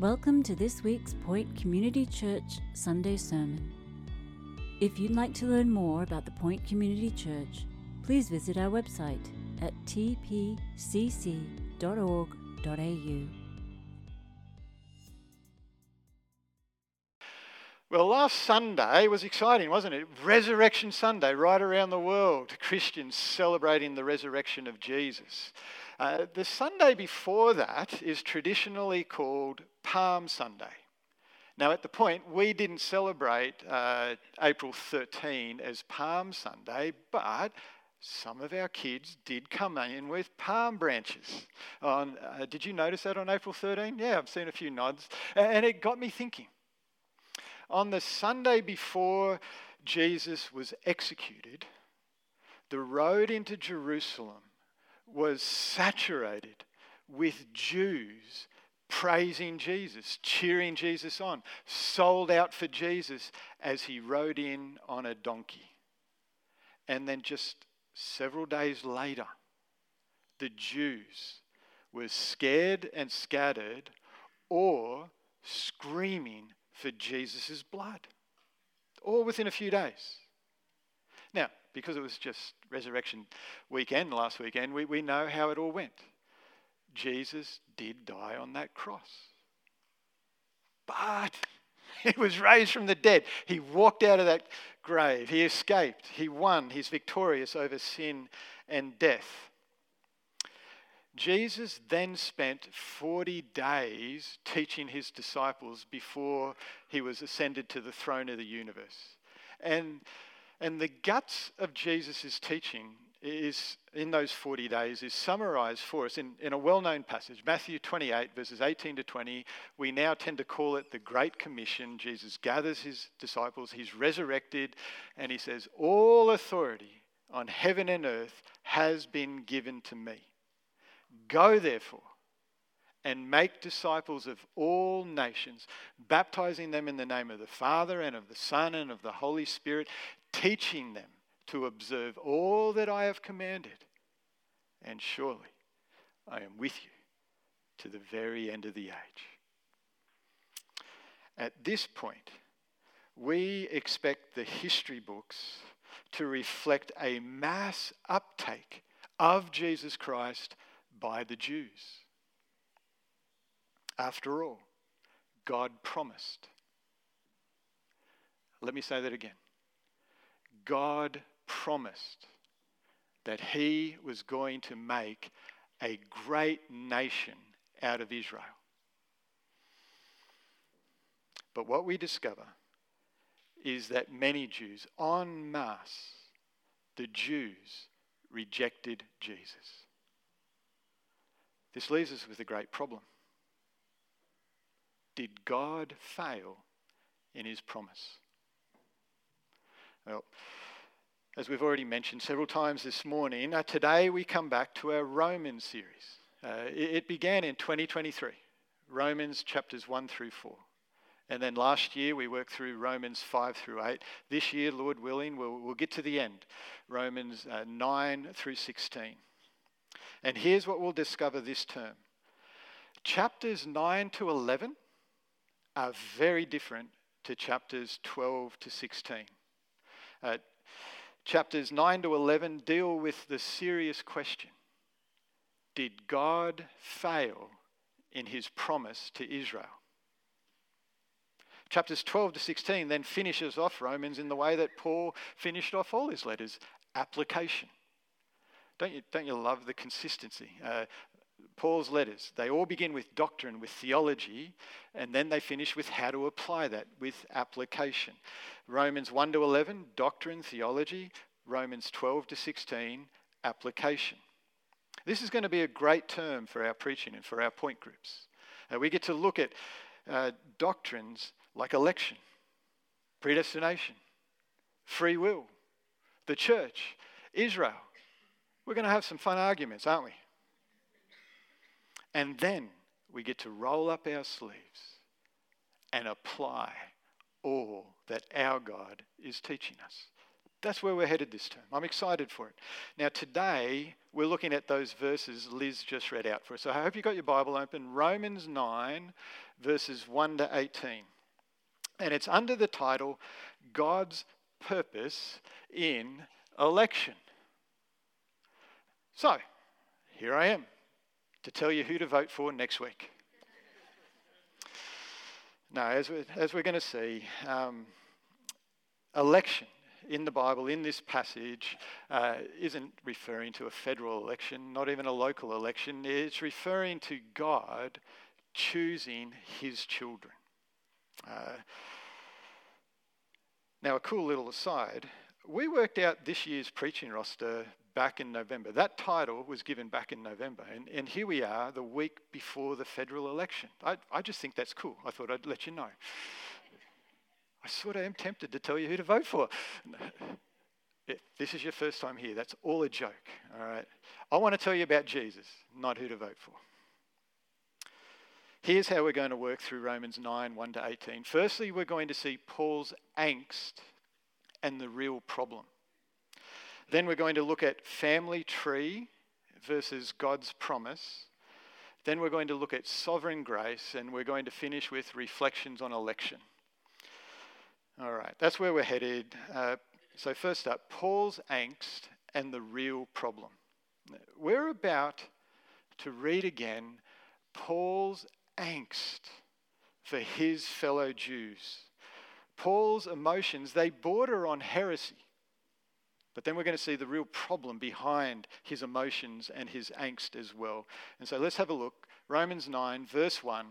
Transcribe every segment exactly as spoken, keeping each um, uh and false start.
Welcome to this week's Point Community Church Sunday Sermon. If you'd like to learn more about the Point Community Church, please visit our website at t p c c dot org dot a u. Well, last Sunday was exciting, wasn't it? Resurrection Sunday, right around the world. Christians celebrating the resurrection of Jesus. Uh, the Sunday before that is traditionally called Palm Sunday. Now, at the Point, we didn't celebrate uh, April thirteenth as Palm Sunday, but some of our kids did come in with palm branches. On, uh, did you notice that on April thirteenth? Yeah, I've seen a few nods. And it got me thinking. On the Sunday before Jesus was executed, the road into Jerusalem was saturated with Jews praising Jesus, cheering Jesus on, sold out for Jesus as he rode in on a donkey. And then just several days later, the Jews were scared and scattered or screaming for Jesus' blood, all within a few days. Now, because it was just resurrection weekend last weekend, we, we know how it all went. Jesus did die on that cross. But he was raised from the dead. He walked out of that grave. He escaped. He won. He's victorious over sin and death. Jesus then spent forty days teaching his disciples before he was ascended to the throne of the universe. And, and the guts of Jesus' teaching is in those forty days is summarized for us in, in a well-known passage, Matthew twenty-eight, verses eighteen to twenty. We now tend to call it the Great Commission. Jesus gathers his disciples, he's resurrected, and he says, "All authority on heaven and earth has been given to me. Go therefore and make disciples of all nations, baptizing them in the name of the Father and of the Son and of the Holy Spirit, teaching them to observe all that I have commanded. And surely I am with you to the very end of the age." At this point, we expect the history books to reflect a mass uptake of Jesus Christ by the Jews. After all, God promised. Let me say that again. God promised that he was going to make a great nation out of Israel. But what we discover is that many Jews, en masse, the Jews rejected Jesus. This leaves us with a great problem. Did God fail in his promise? Well, as we've already mentioned several times this morning, uh, today we come back to our Romans series. Uh, it, it began in twenty twenty-three, Romans chapters one through four. And then last year we worked through Romans five through eight. This year, Lord willing, we'll, we'll get to the end, Romans uh, nine through sixteen. And here's what we'll discover this term. Chapters nine to eleven are very different to chapters twelve to sixteen. Uh, chapters nine to eleven deal with the serious question: did God fail in his promise to Israel? Chapters twelve to sixteen then finishes off Romans in the way that Paul finished off all his letters: application. Don't you, don't you love the consistency? Uh, Paul's letters, they all begin with doctrine, with theology, and then they finish with how to apply that, with application. Romans one to eleven, doctrine, theology. Romans twelve to sixteen, application. This is going to be a great term for our preaching and for our point groups. Uh, we get to look at uh, doctrines like election, predestination, free will, the church, Israel. We're going to have some fun arguments, aren't we? And then we get to roll up our sleeves and apply all that our God is teaching us. That's where we're headed this term. I'm excited for it. Now, today, we're looking at those verses Liz just read out for us. So I hope you got your Bible open. Romans nine, verses one to eighteen. And it's under the title, God's Purpose in Election. So, here I am to tell you who to vote for next week. No, as we're, as we're going to see, um, election in the Bible, in this passage, uh, isn't referring to a federal election, not even a local election. It's referring to God choosing his children. Uh, now, a cool little aside, we worked out this year's preaching roster back in November. That title was given back in November, and, and here we are the week before the federal election. I, I just think that's cool. I thought I'd let you know. I sort of am tempted to tell you who to vote for. If this is your first time here, that's all a joke, all right? I want to tell you about Jesus, not who to vote for. Here's how we're going to work through Romans nine, one to eighteen. Firstly, we're going to see Paul's angst and the real problem. Then we're going to look at family tree versus God's promise. Then we're going to look at sovereign grace, and we're going to finish with reflections on election. All right, that's where we're headed. Uh, so first up, Paul's angst and the real problem. We're about to read again Paul's angst for his fellow Jews. Paul's emotions, they border on heresy. But then we're going to see the real problem behind his emotions and his angst as well. And so let's have a look. Romans nine, verse one.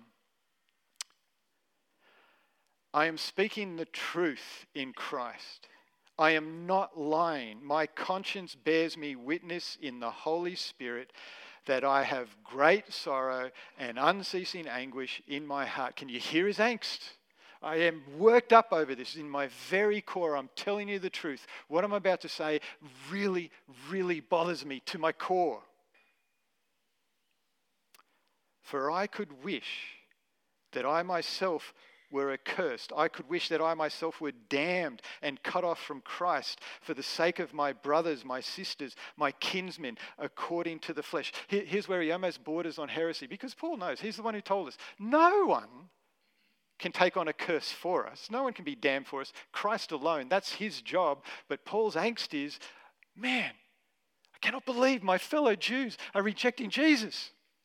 I am speaking the truth in Christ. I am not lying. My conscience bears me witness in the Holy Spirit that I have great sorrow and unceasing anguish in my heart. Can you hear his angst? I am worked up over this in my very core. I'm telling you the truth. What I'm about to say really, really bothers me to my core. For I could wish that I myself were accursed. I could wish that I myself were damned and cut off from Christ for the sake of my brothers, my sisters, my kinsmen, according to the flesh. Here's where he almost borders on heresy, because Paul knows, he's the one who told us, no one can take on a curse for us. No one can be damned for us. Christ alone, that's his job. But Paul's angst is, man, I cannot believe my fellow Jews are rejecting Jesus.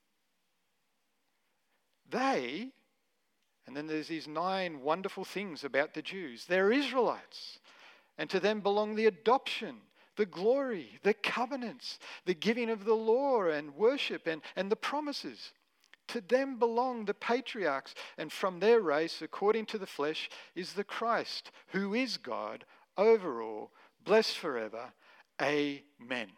They, and then there's these nine wonderful things about the Jews. They're Israelites, and to them belong the adoption, the glory, the covenants, the giving of the law and worship and, and the promises. To them belong the patriarchs, and from their race, according to the flesh, is the Christ, who is God over all, blessed forever. Amen.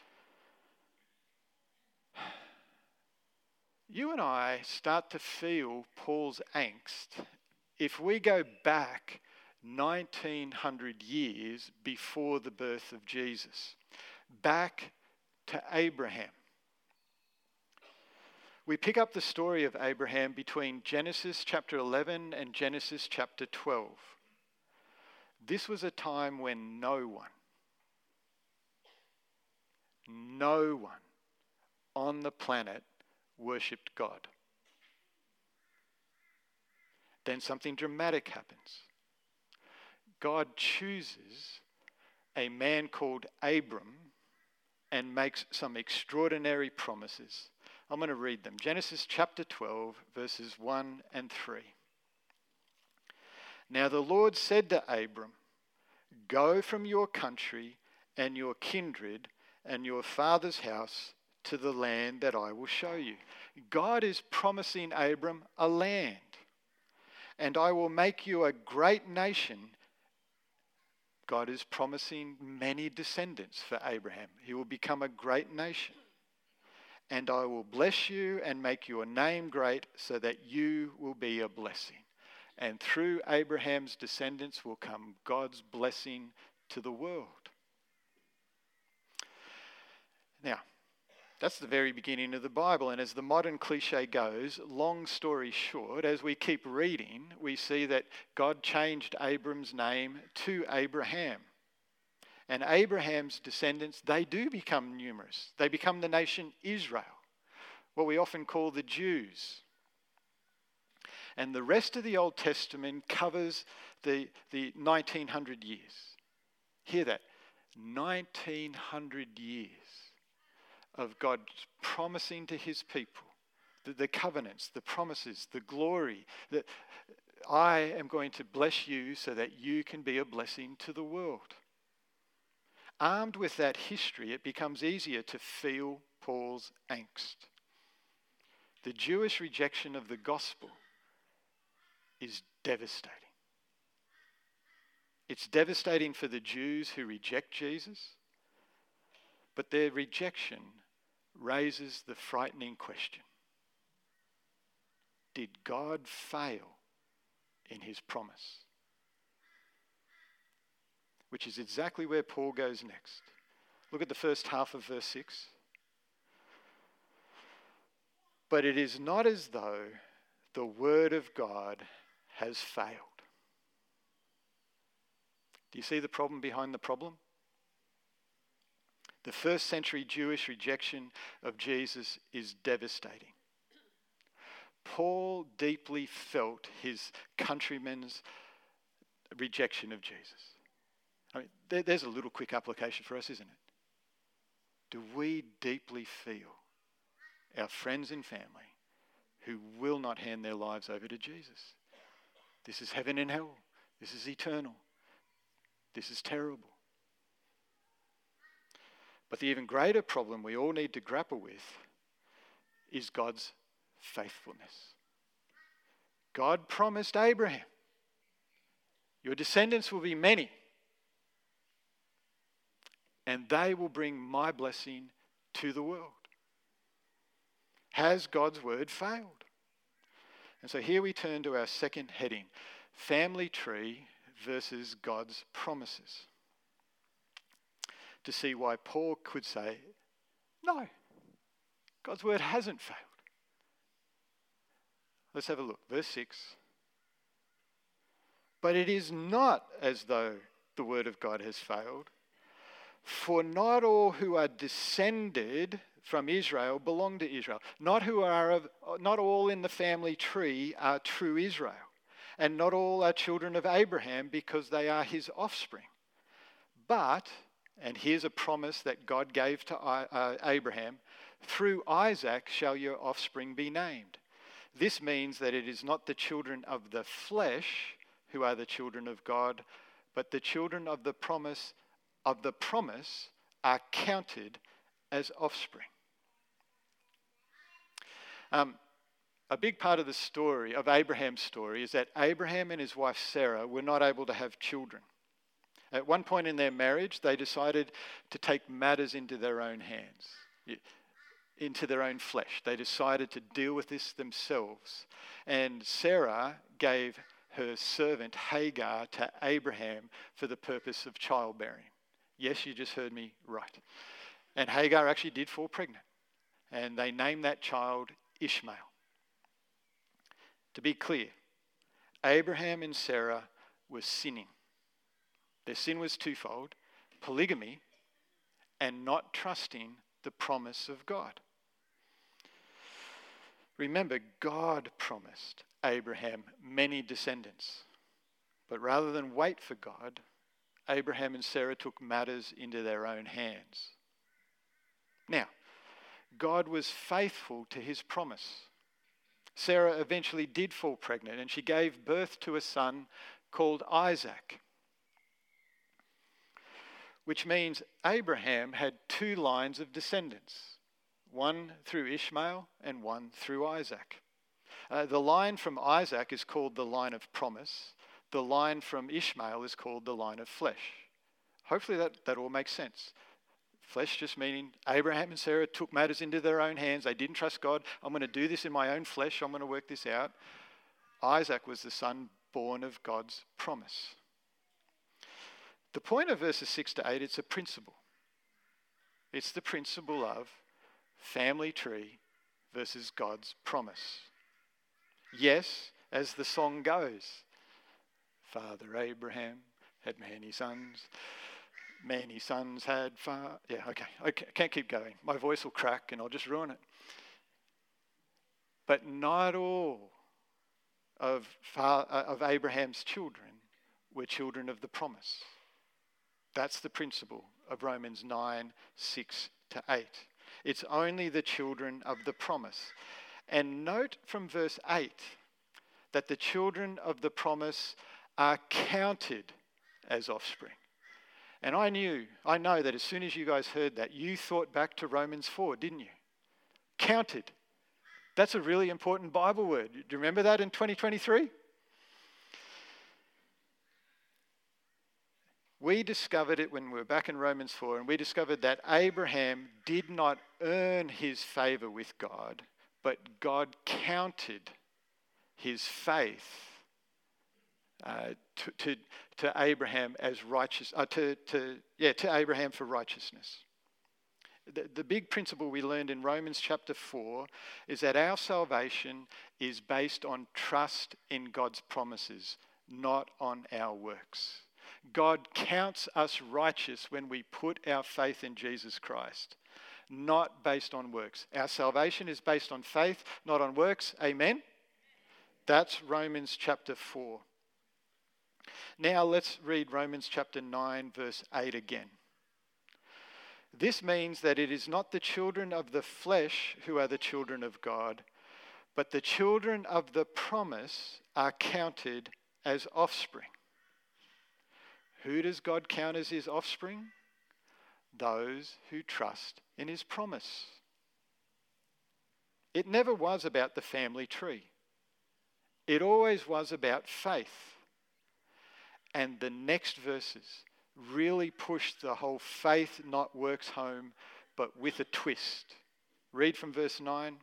You and I start to feel Paul's angst if we go back nineteen hundred years before the birth of Jesus, back to Abraham. We pick up the story of Abraham between Genesis chapter eleven and Genesis chapter twelve. This was a time when no one, no one on the planet worshipped God. Then something dramatic happens. God chooses a man called Abram and makes some extraordinary promises. I'm going to read them. Genesis chapter twelve, verses one and three. Now the Lord said to Abram, go from your country and your kindred and your father's house to the land that I will show you. God is promising Abram a land. And I will make you a great nation. God is promising many descendants for Abraham. He will become a great nation. And I will bless you and make your name great so that you will be a blessing. And through Abraham's descendants will come God's blessing to the world. Now, that's the very beginning of the Bible. And as the modern cliche goes, long story short, as we keep reading, we see that God changed Abram's name to Abraham. And Abraham's descendants, they do become numerous. They become the nation Israel, what we often call the Jews. And the rest of the Old Testament covers the, the nineteen hundred years. Hear that, nineteen hundred years of God promising to his people the, the covenants, the promises, the glory, that I am going to bless you so that you can be a blessing to the world. Armed with that history, it becomes easier to feel Paul's angst. The Jewish rejection of the gospel is devastating. It's devastating for the Jews who reject Jesus, but their rejection raises the frightening question: did God fail in his promise? Which is exactly where Paul goes next. Look at the first half of verse six. But it is not as though the word of God has failed. Do you see the problem behind the problem? The first century Jewish rejection of Jesus is devastating. Paul deeply felt his countrymen's rejection of Jesus. I mean, there, there's a little quick application for us, isn't it? Do we deeply feel our friends and family who will not hand their lives over to Jesus? This is heaven and hell. This is eternal. This is terrible. But the even greater problem we all need to grapple with is God's faithfulness. God promised Abraham, your descendants will be many, and they will bring my blessing to the world. Has God's word failed? And so here we turn to our second heading, family tree versus God's promises, to see why Paul could say, no, God's word hasn't failed. Let's have a look. Verse six. But it is not as though the word of God has failed, for not all who are descended from Israel belong to Israel. Not who are of, not all in the family tree are true Israel, and not all are children of Abraham because they are his offspring. But, and here's a promise that God gave to uh, Abraham, through Isaac shall your offspring be named. This means that it is not the children of the flesh who are the children of God, but the children of the promise of the promise are counted as offspring. Um, a big part of the story, of Abraham's story, is that Abraham and his wife Sarah were not able to have children. At one point in their marriage, they decided to take matters into their own hands, into their own flesh. They decided to deal with this themselves. And Sarah gave her servant Hagar to Abraham for the purpose of childbearing. Yes, you just heard me right. And Hagar actually did fall pregnant. And they named that child Ishmael. To be clear, Abraham and Sarah were sinning. Their sin was twofold: polygamy and not trusting the promise of God. Remember, God promised Abraham many descendants. But rather than wait for God, Abraham and Sarah took matters into their own hands. Now, God was faithful to his promise. Sarah eventually did fall pregnant, and she gave birth to a son called Isaac, which means Abraham had two lines of descendants, one through Ishmael and one through Isaac. Uh, the line from Isaac is called the line of promise. The line from Ishmael is called the line of flesh. Hopefully that, that all makes sense. Flesh just meaning Abraham and Sarah took matters into their own hands. They didn't trust God. I'm going to do this in my own flesh. I'm going to work this out. Isaac was the son born of God's promise. The point of verses six to eight, it's a principle. It's the principle of family tree versus God's promise. Yes, as the song goes, Father Abraham had many sons. Many sons had far... Yeah, okay. I can't keep going. My voice will crack and I'll just ruin it. But not all of, far, uh, of Abraham's children were children of the promise. That's the principle of Romans nine, six to eight. It's only the children of the promise. And note from verse eight that the children of the promise are counted as offspring. And I knew, I know that as soon as you guys heard that, you thought back to Romans four, didn't you? Counted. That's a really important Bible word. Do you remember that in twenty twenty-three? We discovered it when we were back in Romans four, and we discovered that Abraham did not earn his favour with God, but God counted his faith uh, to, to, to Abraham as righteous, uh, to, to, yeah, to Abraham for righteousness. The, the big principle we learned in Romans chapter four is that our salvation is based on trust in God's promises, not on our works. God counts us righteous when we put our faith in Jesus Christ, not based on works. Our salvation is based on faith, not on works. Amen? That's Romans chapter four. Now let's read Romans chapter nine, verse eight again. This means that it is not the children of the flesh who are the children of God, but the children of the promise are counted as offspring. Who does God count as his offspring? Those who trust in his promise. It never was about the family tree. It always was about faith. And the next verses really push the whole faith not works home, but with a twist. Read from verse nine.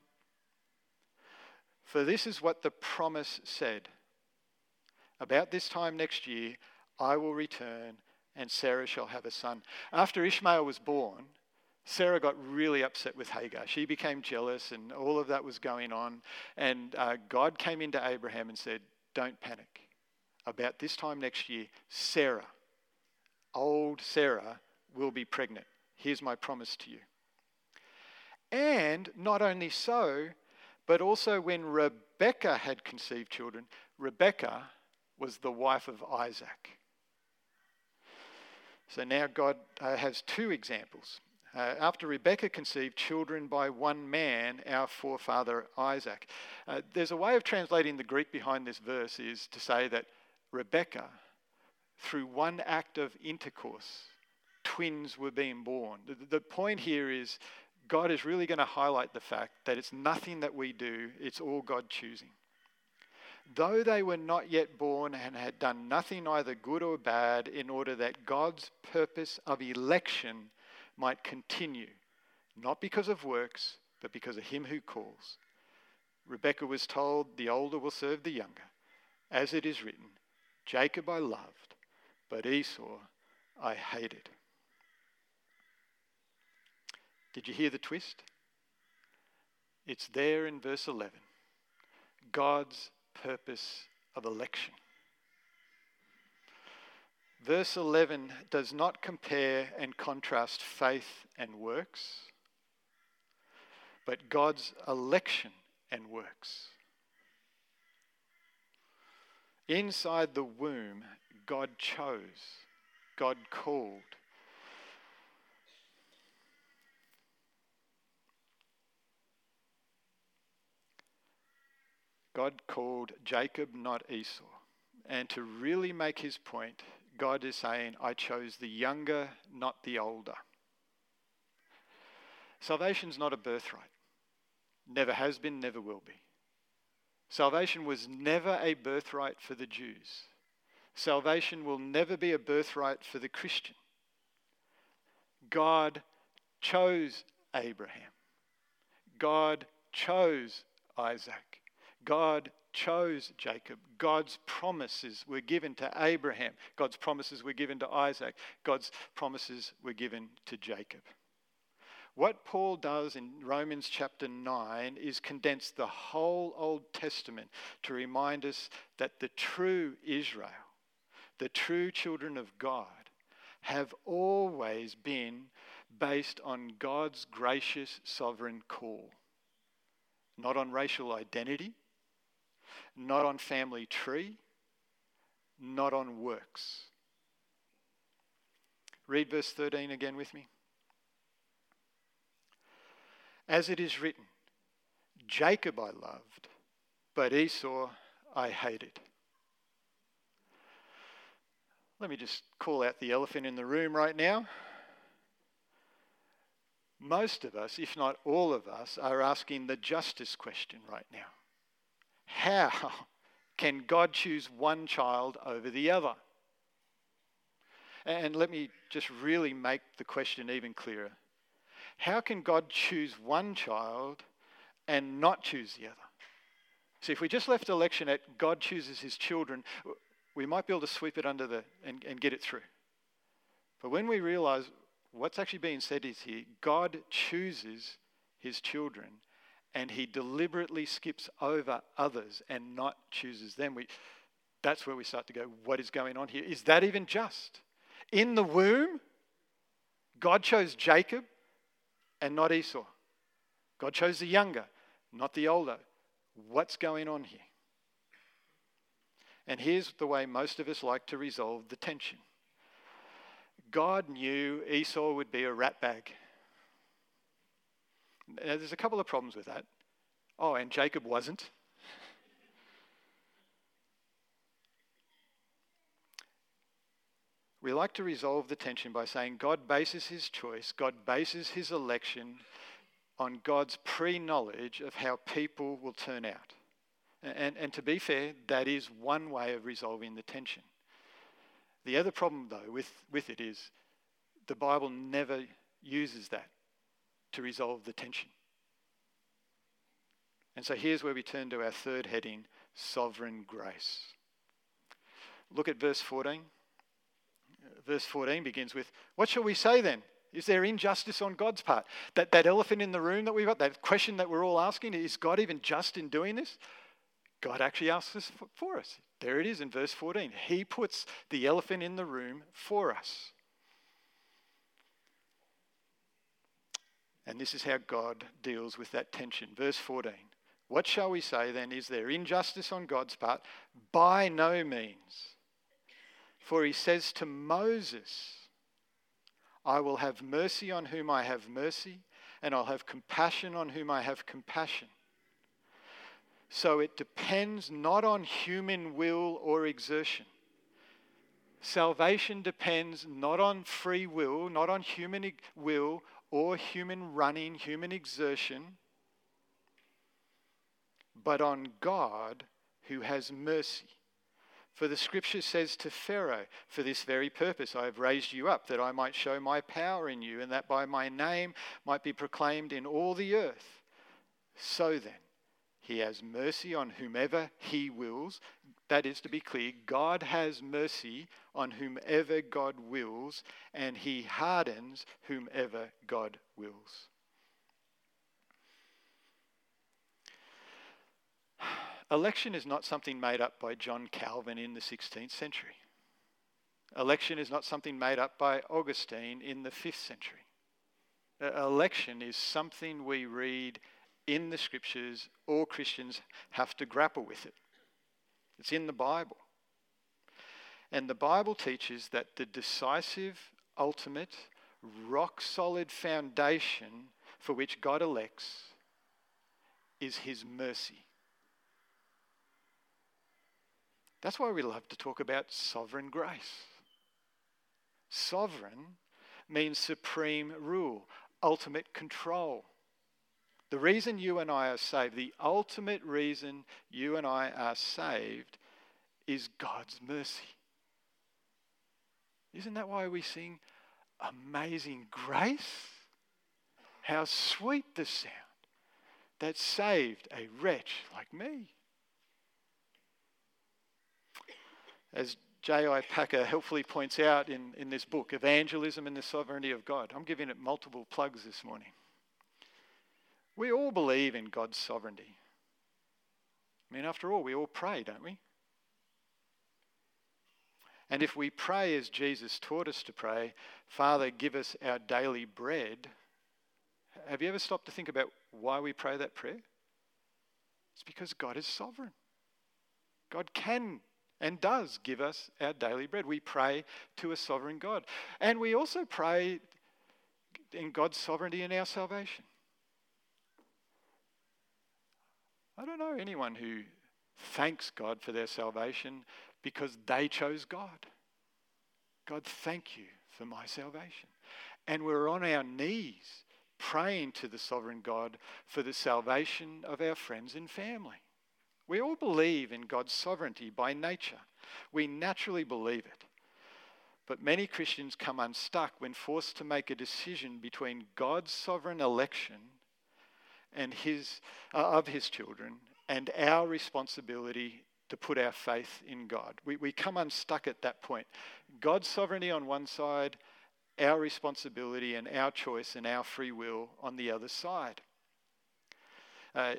For this is what the promise said. About this time next year, I will return and Sarah shall have a son. After Ishmael was born, Sarah got really upset with Hagar. She became jealous and all of that was going on. And uh, God came into Abraham and said, don't panic. About this time next year, Sarah, old Sarah, will be pregnant. Here's my promise to you. And not only so, but also when Rebekah had conceived children, Rebekah was the wife of Isaac. So now God uh, has two examples. Uh, after Rebekah conceived children by one man, our forefather Isaac. Uh, there's a way of translating the Greek behind this verse is to say that Rebekah, through one act of intercourse, twins were being born. The, the point here is God is really going to highlight the fact that it's nothing that we do, it's all God choosing. Though they were not yet born and had done nothing either good or bad, in order that God's purpose of election might continue, not because of works, but because of him who calls. Rebekah was told, the older will serve the younger. As it is written, Jacob I loved, but Esau I hated. Did you hear the twist? It's there in verse eleven. God's purpose of election. Verse eleven does not compare and contrast faith and works, but God's election and works. Inside the womb, God chose, God called. God called Jacob, not Esau. And to really make his point, God is saying, I chose the younger, not the older. Salvation's not a birthright. Never has been, never will be. Salvation was never a birthright for the Jews. Salvation will never be a birthright for the Christian. God chose Abraham. God chose Isaac. God chose Jacob. God's promises were given to Abraham. God's promises were given to Isaac. God's promises were given to Jacob. What Paul does in Romans chapter nine is condense the whole Old Testament to remind us that the true Israel, the true children of God, have always been based on God's gracious sovereign call, not on racial identity, not on family tree, not on works. Read verse thirteen again with me. As it is written, Jacob I loved, but Esau I hated. Let me just call out the elephant in the room right now. Most of us, if not all of us, are asking the justice question right now. How can God choose one child over the other? And let me just really make the question even clearer. How can God choose one child and not choose the other? See, if we just left election at God chooses his children, we might be able to sweep it under the and, and get it through. But when we realize what's actually being said is here, God chooses his children and he deliberately skips over others and not chooses them. We, that's where we start to go, what is going on here? Is that even just? In the womb, God chose Jacob and not Esau. God chose the younger, not the older. What's going on here? And here's the way most of us like to resolve the tension. God knew Esau would be a ratbag. Now, there's a couple of problems with that. Oh, and Jacob wasn't. We like to resolve the tension by saying God bases his choice, God bases his election on God's pre-knowledge of how people will turn out. And, and to be fair, that is one way of resolving the tension. The other problem, though, with, with it is the Bible never uses that to resolve the tension. And so here's where we turn to our third heading, sovereign grace. Look at verse fourteen. Verse fourteen begins with, what shall we say then? Is there injustice on God's part? That, that elephant in the room that we've got, that question that we're all asking, is God even just in doing this? God actually asks us for, for us. There it is in verse fourteen. He puts the elephant in the room for us. And this is how God deals with that tension. Verse fourteen. What shall we say then? Is there injustice on God's part? By no means. For he says to Moses, I will have mercy on whom I have mercy, and I'll have compassion on whom I have compassion. So it depends not on human will or exertion. Salvation depends not on free will, not on human will or human running, human exertion, but on God who has mercy. For the scripture says to Pharaoh, for this very purpose I have raised you up, that I might show my power in you, and that by my name might be proclaimed in all the earth. So then, he has mercy on whomever he wills. That is, to be clear, God has mercy on whomever God wills, and he hardens whomever God wills. Election is not something made up by John Calvin in the sixteenth century. Election is not something made up by Augustine in the fifth century. Uh, election is something we read in the scriptures. All Christians have to grapple with it. It's in the Bible. And the Bible teaches that the decisive, ultimate, rock-solid foundation for which God elects is his mercy. That's why we love to talk about sovereign grace. Sovereign means supreme rule, ultimate control. The reason you and I are saved, the ultimate reason you and I are saved, is God's mercy. Isn't that why we sing Amazing Grace? How sweet the sound that saved a wretch like me. As J I Packer helpfully points out in, in this book, Evangelism and the Sovereignty of God. I'm giving it multiple plugs this morning. We all believe in God's sovereignty. I mean, after all, we all pray, don't we? And if we pray as Jesus taught us to pray, Father, give us our daily bread, have you ever stopped to think about why we pray that prayer? It's because God is sovereign. God can and does give us our daily bread. We pray to a sovereign God. And we also pray in God's sovereignty in our salvation. I don't know anyone who thanks God for their salvation because they chose God. God, thank you for my salvation. And we're on our knees praying to the sovereign God for the salvation of our friends and family. We all believe in God's sovereignty by nature. We naturally believe it. But many Christians come unstuck when forced to make a decision between God's sovereign election and his uh, of his children and our responsibility to put our faith in God. We, we come unstuck at that point. God's sovereignty on one side, our responsibility and our choice and our free will on the other side. Uh,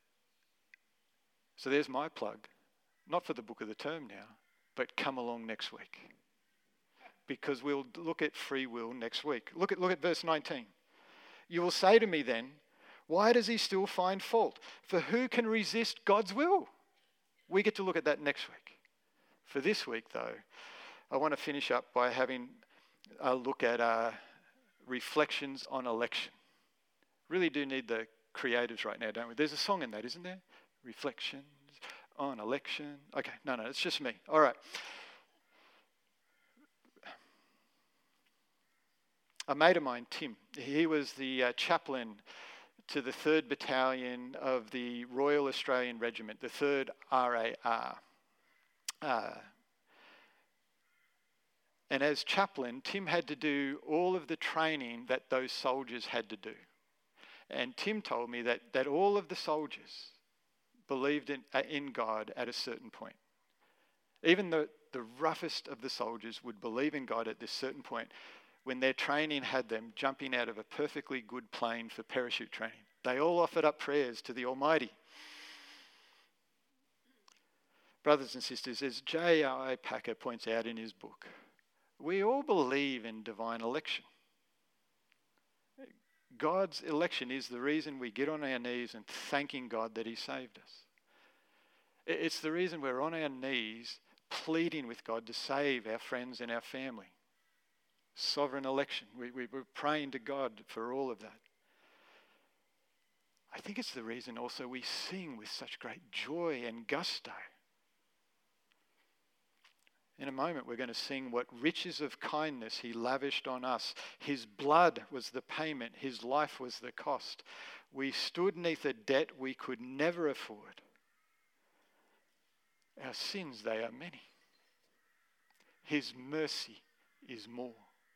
so there's my plug. Not for the book of the term now, but come along next week. Because we'll look at free will next week. Look at, look at verse nineteen. You will say to me then, why does he still find fault? For who can resist God's will? We get to look at that next week. For this week, though, I want to finish up by having a look at uh, reflections on election. Really do need the creatives right now, don't we? There's a song in that, isn't there? Reflections on election. Okay, no, no, it's just me. All right. A mate of mine, Tim, he was the uh, chaplain to the third Battalion of the Royal Australian Regiment, the third R A R. Uh, and as chaplain, Tim had to do all of the training that those soldiers had to do. And Tim told me that, that all of the soldiers believed in, uh, in God at a certain point. Even the, the roughest of the soldiers would believe in God at this certain point when their training had them jumping out of a perfectly good plane for parachute training. They all offered up prayers to the Almighty. Brothers and sisters, as J I Packer points out in his book, we all believe in divine election. God's election is the reason we get on our knees and thanking God that he saved us. It's the reason we're on our knees pleading with God to save our friends and our family. Sovereign election. We, we, we're praying to God for all of that. I think it's the reason also we sing with such great joy and gusto. In a moment we're going to sing what riches of kindness he lavished on us. His blood was the payment. His life was the cost. We stood neath a debt we could never afford. Our sins, they are many. His mercy is more.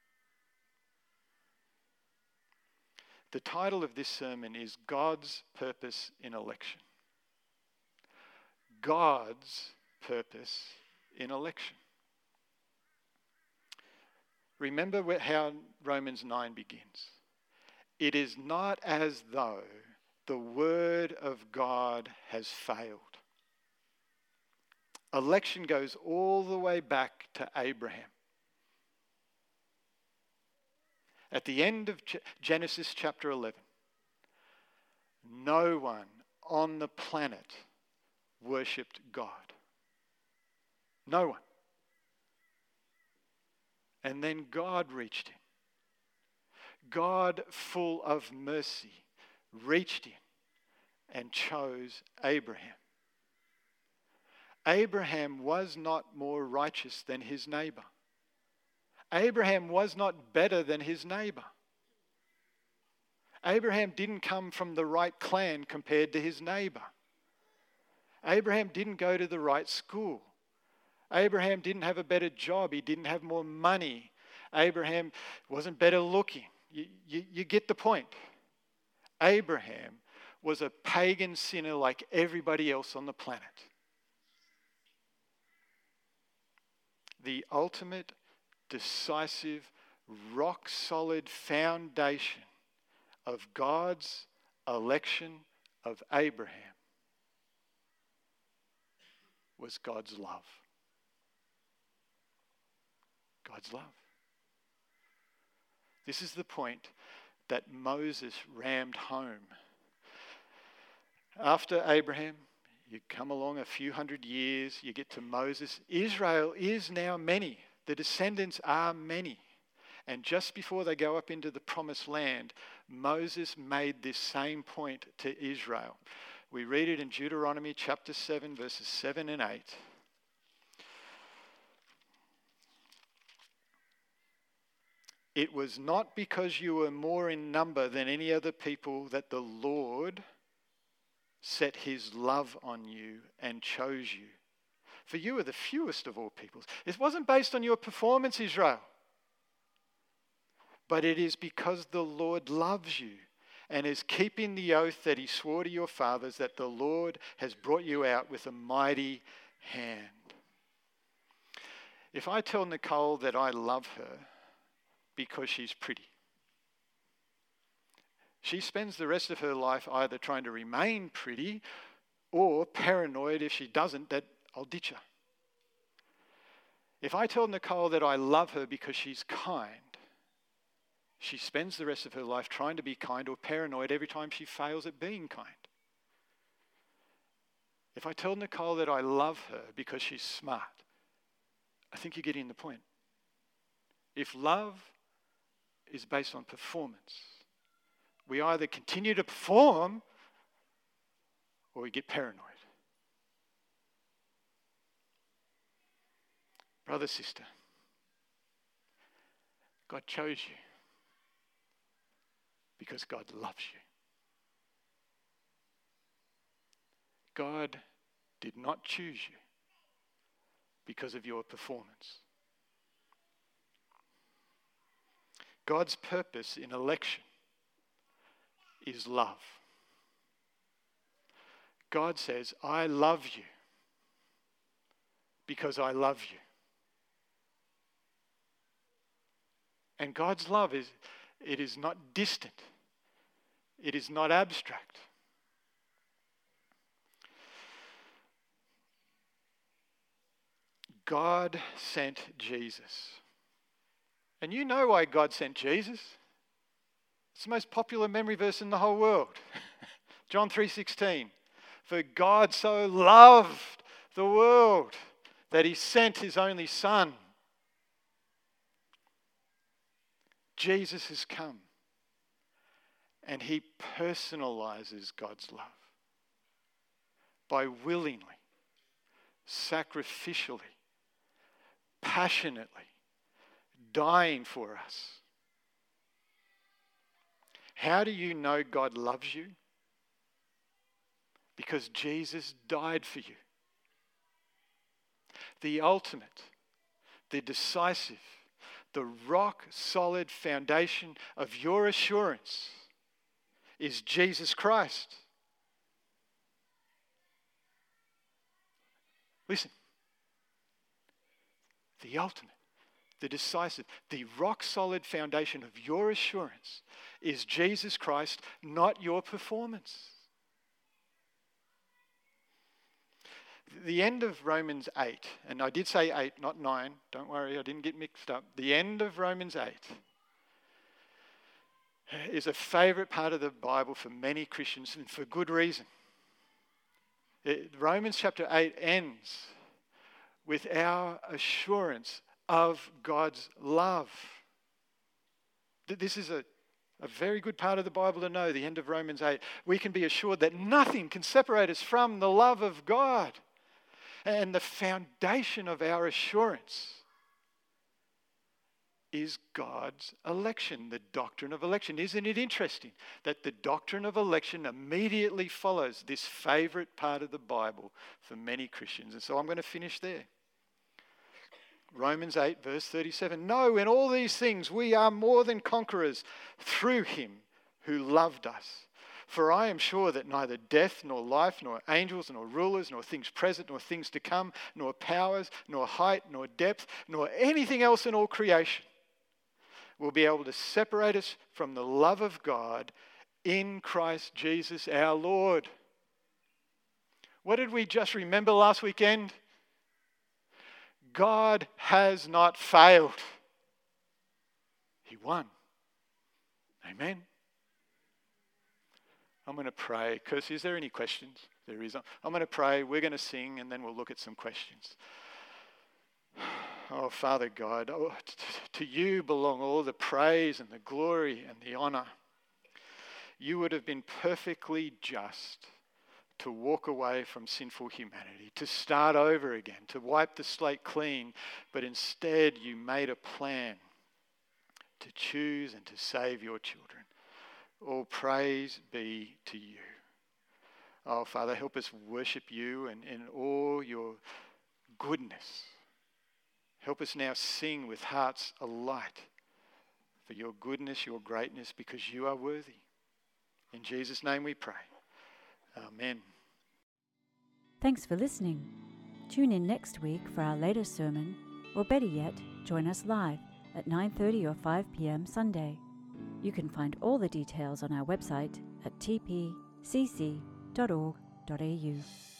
The title of this sermon is God's Purpose in Election. God's purpose in election. Remember how Romans nine begins. It is not as though the word of God has failed. Election goes all the way back to Abraham. At the end of Genesis chapter eleven, no one on the planet worshipped God. No one. And then God reached in. God, full of mercy, reached in and chose Abraham. Abraham was not more righteous than his neighbor. Abraham was not better than his neighbor. Abraham didn't come from the right clan compared to his neighbor. Abraham didn't go to the right school. Abraham didn't have a better job. He didn't have more money. Abraham wasn't better looking. You, you, you get the point. Abraham was a pagan sinner like everybody else on the planet. The ultimate, decisive, rock-solid foundation of God's election of Abraham was God's love. God's love. This is the point that Moses rammed home. After Abraham, you come along a few hundred years, you get to Moses. Israel is now many. The descendants are many. And just before they go up into the promised land, Moses made this same point to Israel. We read it in Deuteronomy chapter seven, verses seven and eight. It was not because you were more in number than any other people that the Lord set his love on you and chose you. For you are the fewest of all peoples. It wasn't based on your performance, Israel. But it is because the Lord loves you and is keeping the oath that he swore to your fathers, that the Lord has brought you out with a mighty hand. If I tell Nicole that I love her because she's pretty, she spends the rest of her life either trying to remain pretty or paranoid if she doesn't that I'll ditch her. If I tell Nicole that I love her because she's kind, she spends the rest of her life trying to be kind or paranoid every time she fails at being kind. If I tell Nicole that I love her because she's smart, I think you're getting the point. If love is based on performance, we either continue to perform or we get paranoid. Brother, sister, God chose you because God loves you. God did not choose you because of your performance. God's purpose in election is love. God says, I love you because I love you. And God's love is, it is not distant. It is not abstract. God sent Jesus. And you know why God sent Jesus. It's the most popular memory verse in the whole world. John three sixteen. For God so loved the world that he sent his only Son. Jesus has come and he personalizes God's love by willingly, sacrificially, passionately dying for us. How do you know God loves you? Because Jesus died for you. The ultimate, the decisive, the rock-solid foundation of your assurance is Jesus Christ. Listen. The ultimate, the decisive, the rock-solid foundation of your assurance is Jesus Christ, not your performance. The end of Romans eight, and I did say eight, not nine, don't worry, I didn't get mixed up. The end of Romans eight is a favourite part of the Bible for many Christians, and for good reason. It, Romans chapter eight ends with our assurance of God's love. This is a, a very good part of the Bible to know, the end of Romans eight. We can be assured that nothing can separate us from the love of God. And the foundation of our assurance is God's election, the doctrine of election. Isn't it interesting that the doctrine of election immediately follows this favourite part of the Bible for many Christians? And so I'm going to finish there. Romans eight, verse thirty-seven. No, in all these things we are more than conquerors through him who loved us. For I am sure that neither death, nor life, nor angels, nor rulers, nor things present, nor things to come, nor powers, nor height, nor depth, nor anything else in all creation will be able to separate us from the love of God in Christ Jesus our Lord. What did we just remember last weekend? God has not failed. He won. Amen. I'm going to pray. Kirsty, is there any questions? There is. I'm going to pray. We're going to sing, and then we'll look at some questions. Oh, Father God, oh, to you belong all the praise and the glory and the honour. You would have been perfectly just to walk away from sinful humanity, to start over again, to wipe the slate clean, but instead you made a plan to choose and to save your children. All praise be to you. Oh, Father, help us worship you and in all your goodness. Help us now sing with hearts alight for your goodness, your greatness, because you are worthy. In Jesus' name we pray. Amen. Thanks for listening. Tune in next week for our latest sermon, or better yet, join us live at nine thirty or five p.m. Sunday. You can find all the details on our website at t p c c dot org dot a u.